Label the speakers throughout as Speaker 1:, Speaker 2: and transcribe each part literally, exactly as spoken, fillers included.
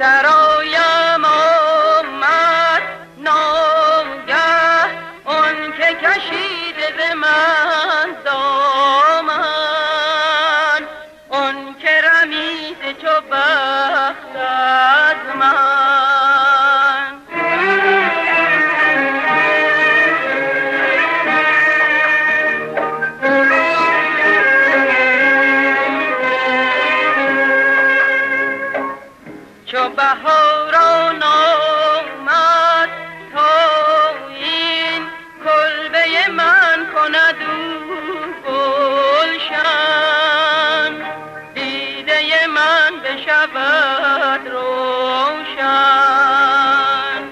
Speaker 1: سرایم آمد ناگه اون که کشیده ز من دامن، اون که رمیده چو بخت از من. چو بهاران آمد تا این کلبه من کند او گلشن، دیده من بشود روشن.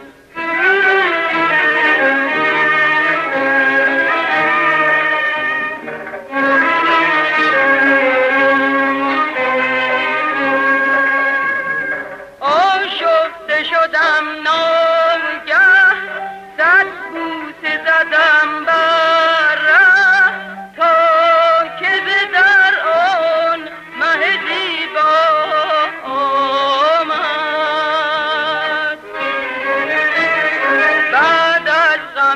Speaker 1: آشفته شدم ناگه صد بوسه زدم بر ره، تا که ز در آن مه زیبا آمد. بعد از غم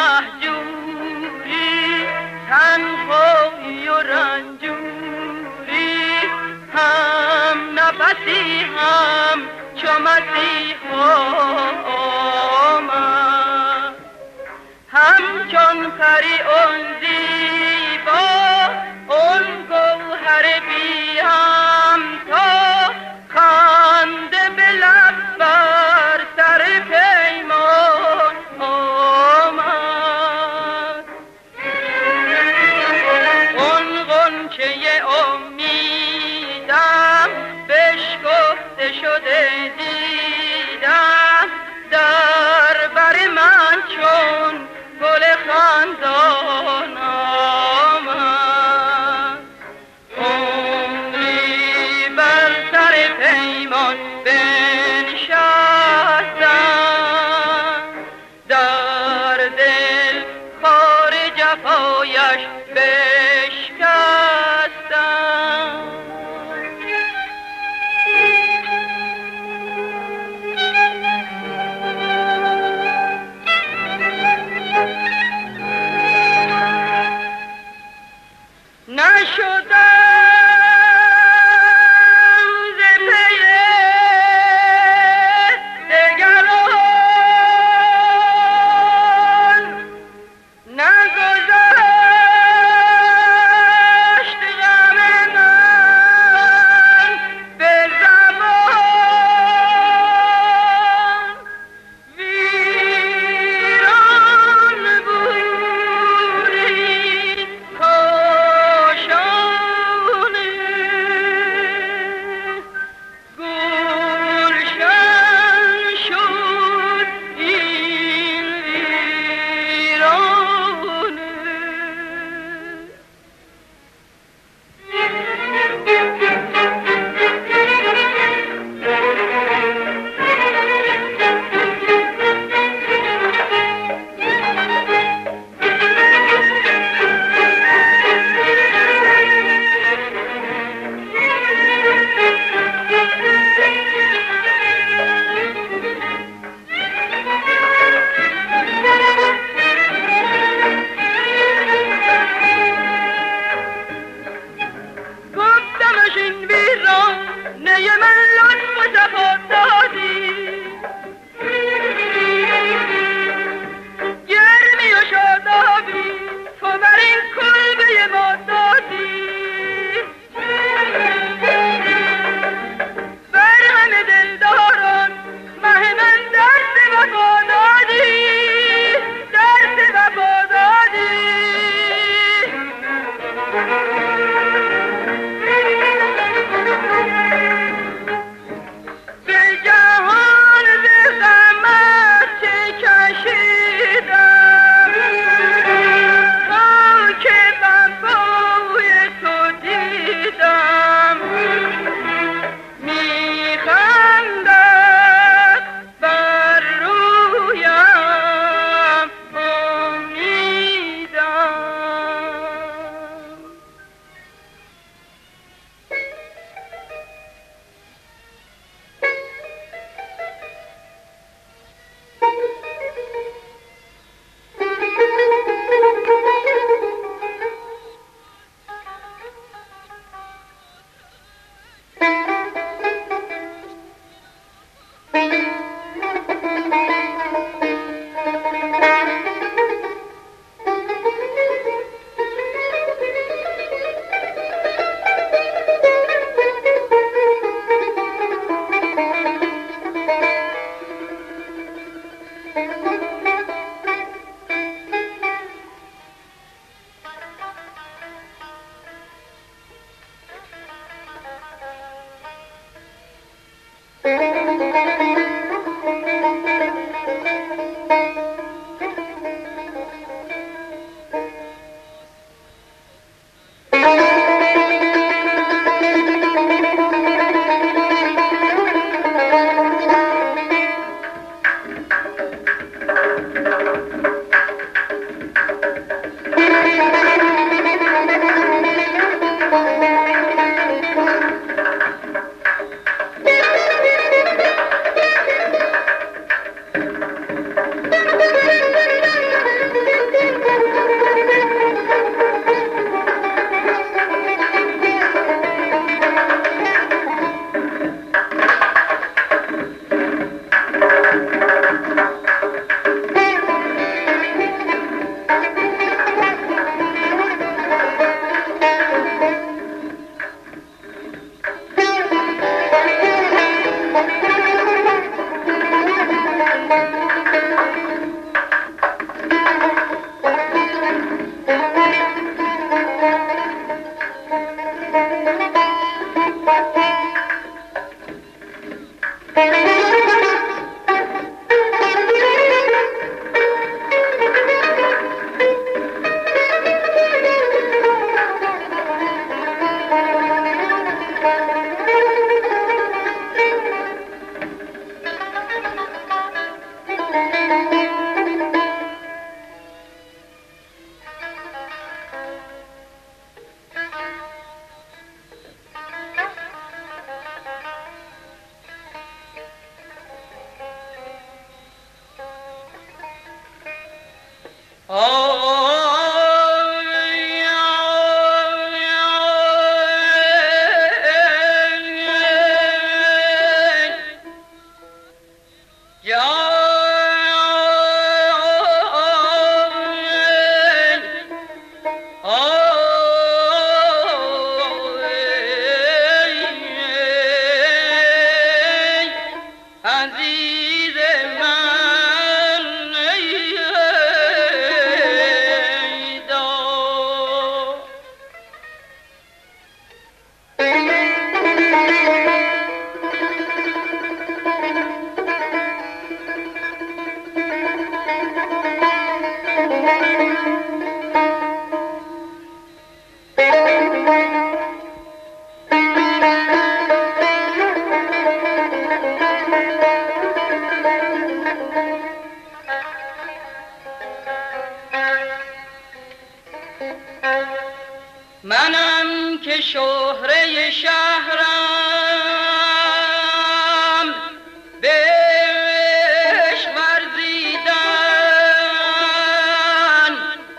Speaker 1: مهجوری تنهایی و رنجوری هم نفسی هم چو مسیحا آمد. همچون پری اون زیبا اون گوهر بیم تا خنده به لب بر سر پیمان آمد. اون غنچه امیدم بشکفته شده دیدم در بر من چون گل خندان آمد. عمری بر سر پیمان بنشستم، در دل خار جفایش بشکستم. نشدم ز پی دگران، نگذشت منم که شهره شهرم بهش ورزیدن،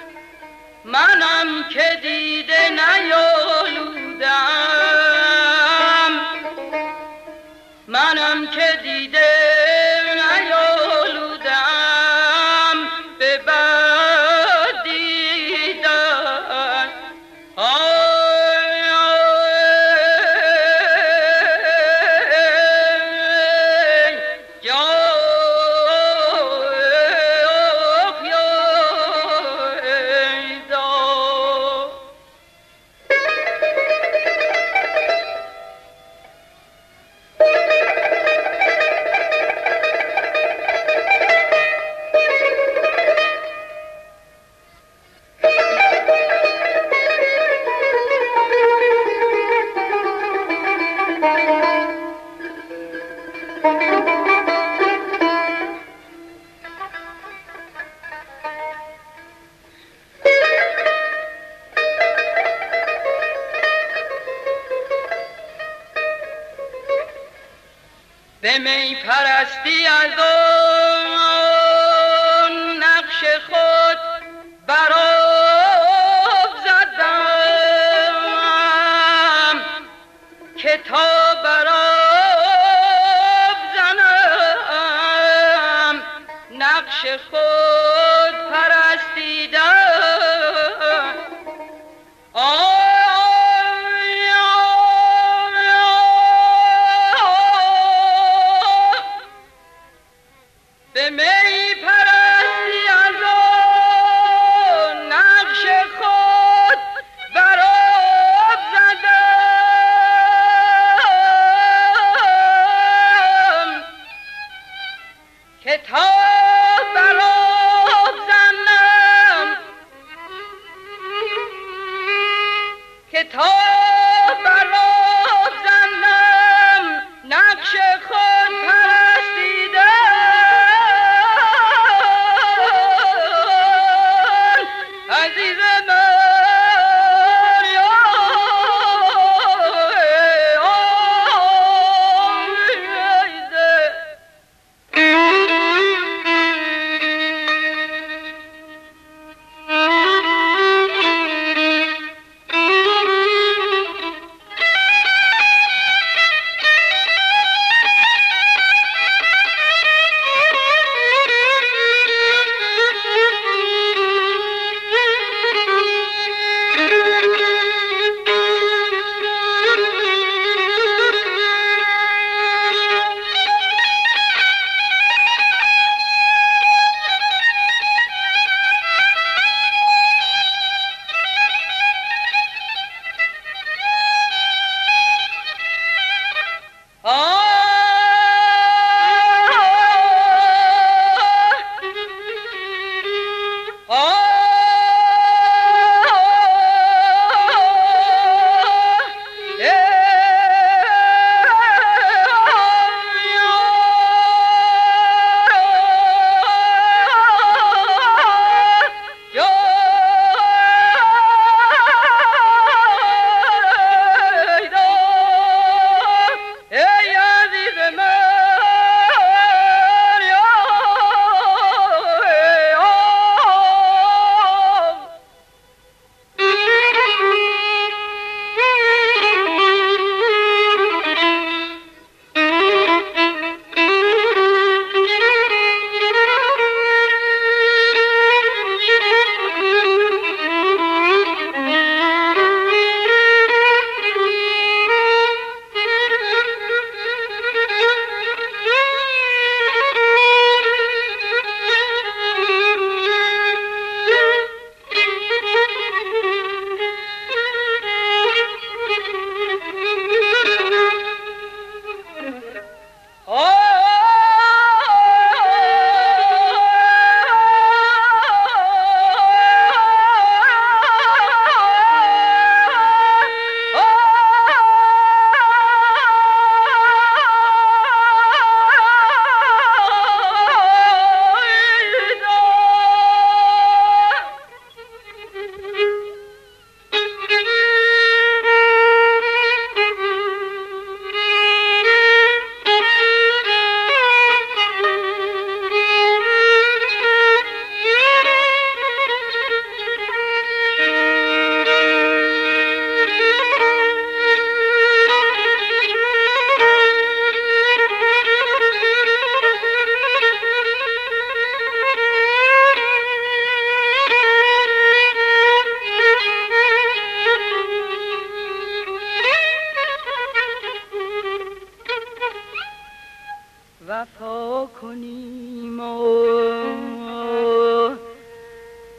Speaker 1: منم که دیده نیالودم، منم که دیده نیالودم به بد دیدن. به می پرستی از اون نقش خود برآب زدم که تا برآب زنم نقش خود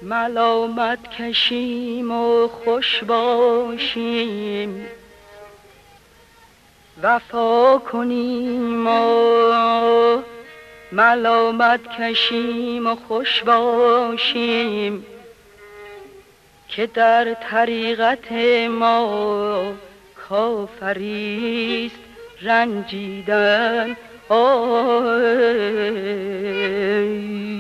Speaker 1: ملامت کشیم و خوش باشیم، وفا کنیم و ملامت کشیم و خوش باشیم، که در طریقت ما کافریست رنجیدن. آی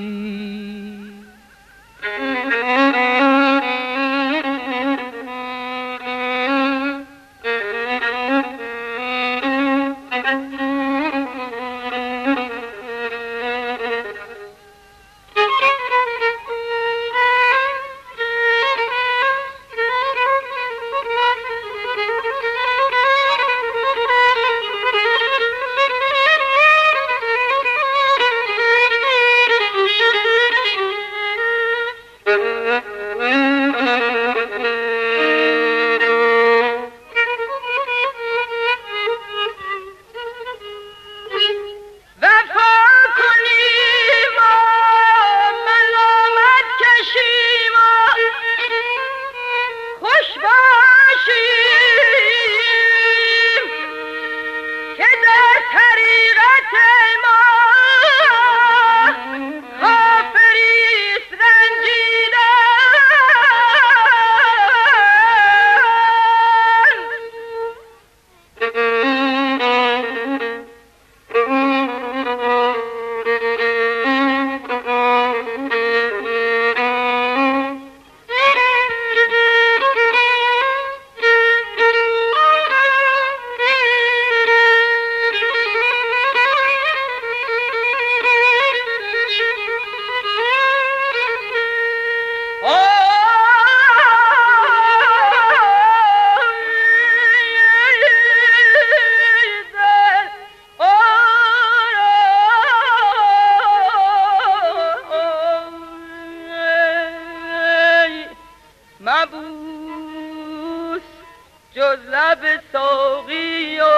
Speaker 1: مبوس جز لب ساقی و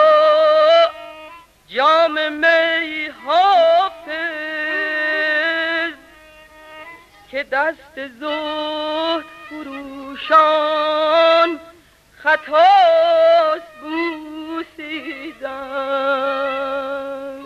Speaker 1: جام می حافظ، که دست زهد فروشان خطاست بوسیدن.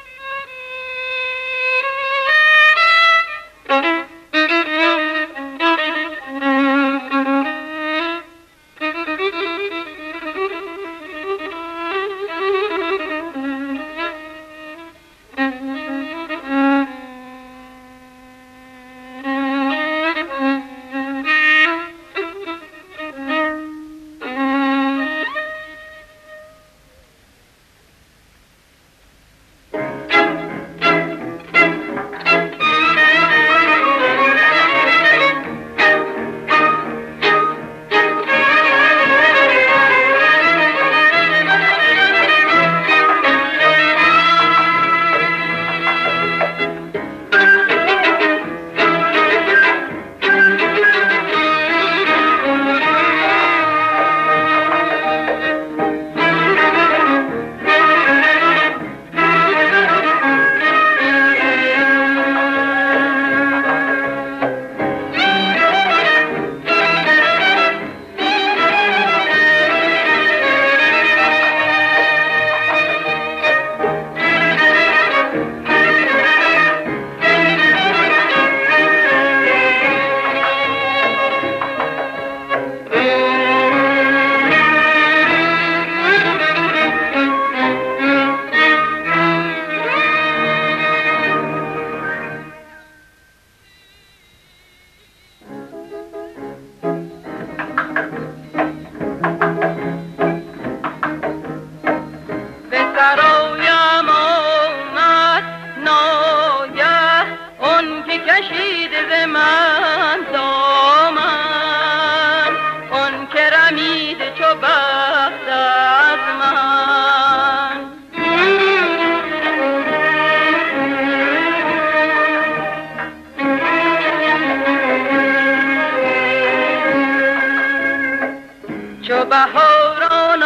Speaker 1: چو بهاران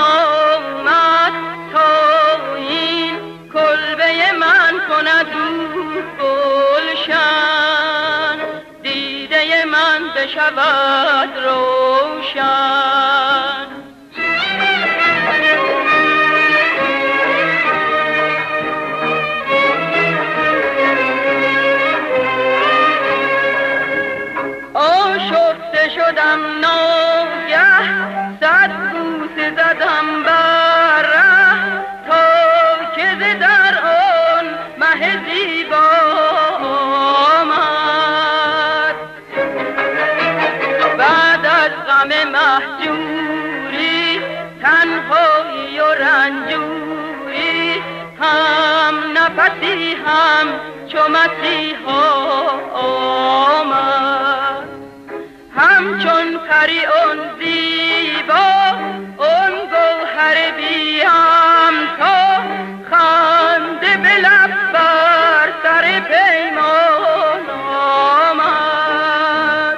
Speaker 1: آمد تا این کلبه من کند او گلشن، دیده سینه من بشود روشن. آشفته شدم ناگه صد بوسه زدم بر ره تا که ز در آن مه زیبا آمد. بعد از غم مهجوری تنهایی و رنجوری هم نفسی هم چو مسیحا آمد. همچون پری اون زیبا اون گوهر بیم تا خنده به لب بر سر پیمان آمد.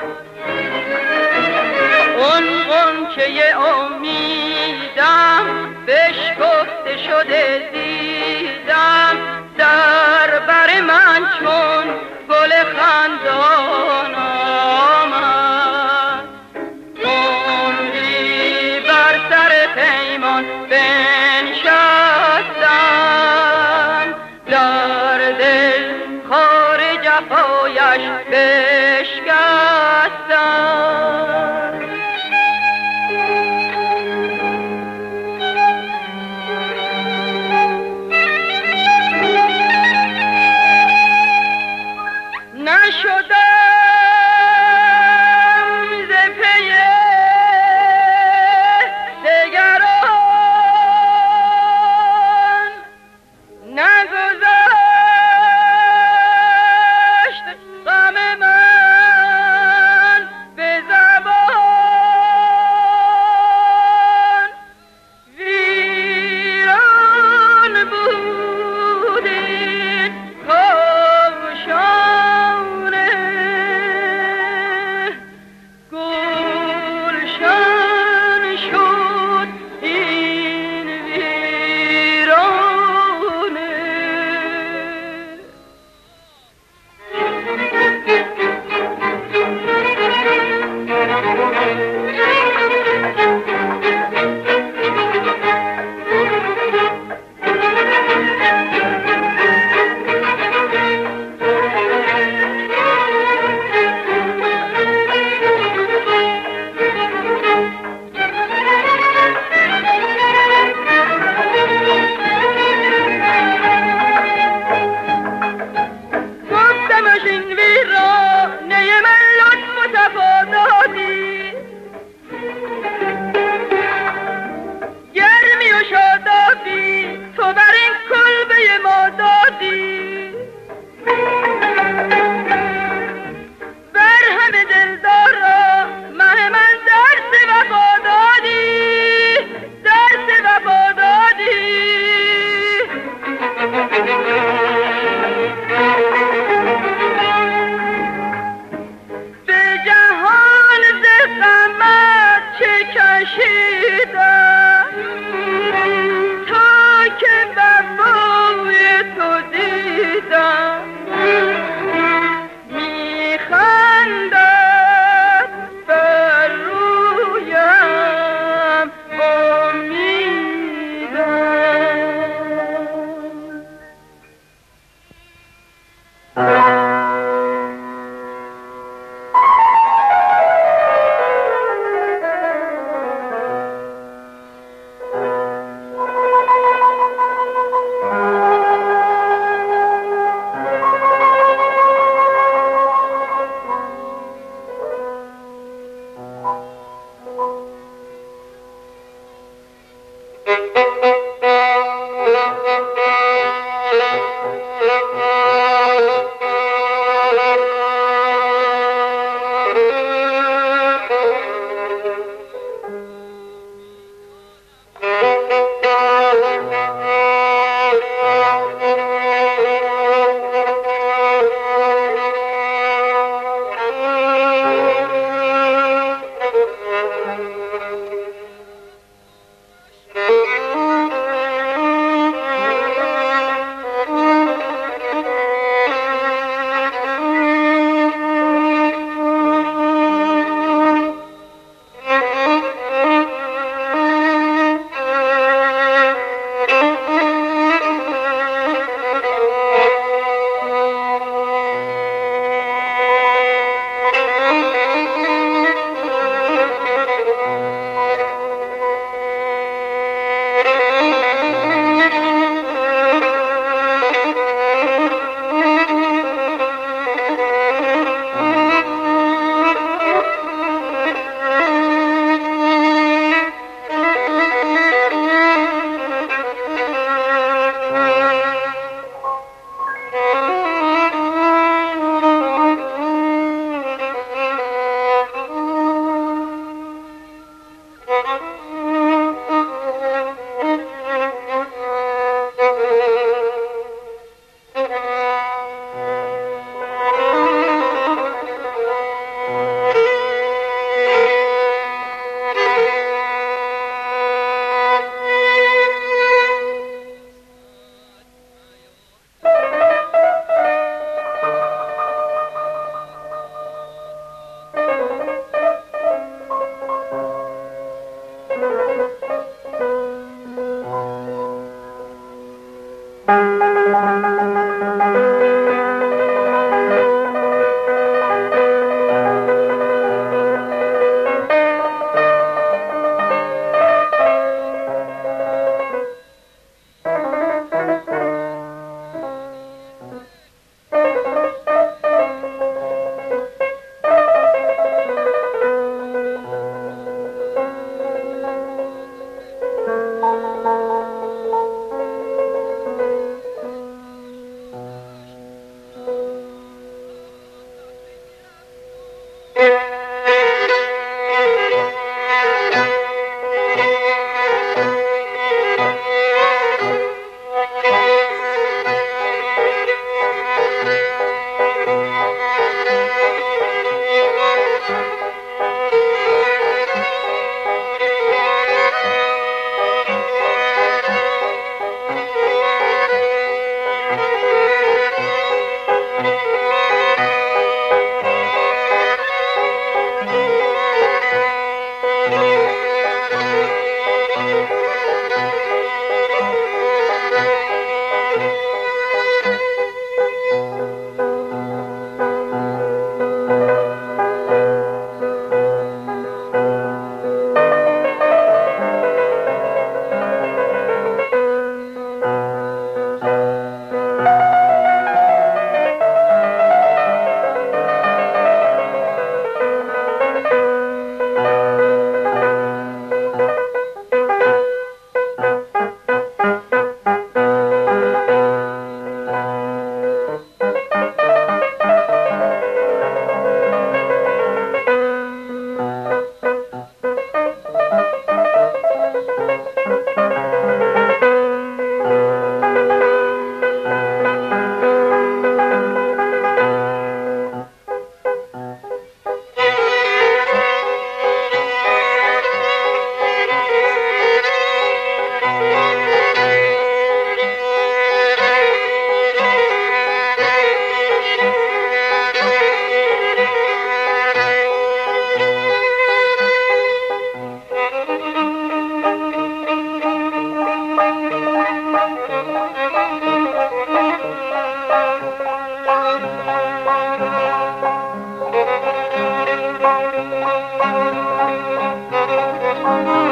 Speaker 1: اون غنچه امیدم بشکفته شده دیدم در بر من چون گل خندان آمد. عمری بر سر پیمان بنشستم در دل خار جفایش بشکستم. نشدم ز پی دگران، نگذشت غم من به زبان. ویران بود این کاشان، گلشن شد این ویرانه. گفتمش این ویرانه من لطف و صفا دادی، گرمی و شادابی تو بر این کلبه ما دادی. بر همه دلدارا مه من درس وفا دادی، درس وفا دادی. به جهان ز غمت چه کشیدم تا که وفای تو دیدم. میخندد بر رویم امیدم. Thank you.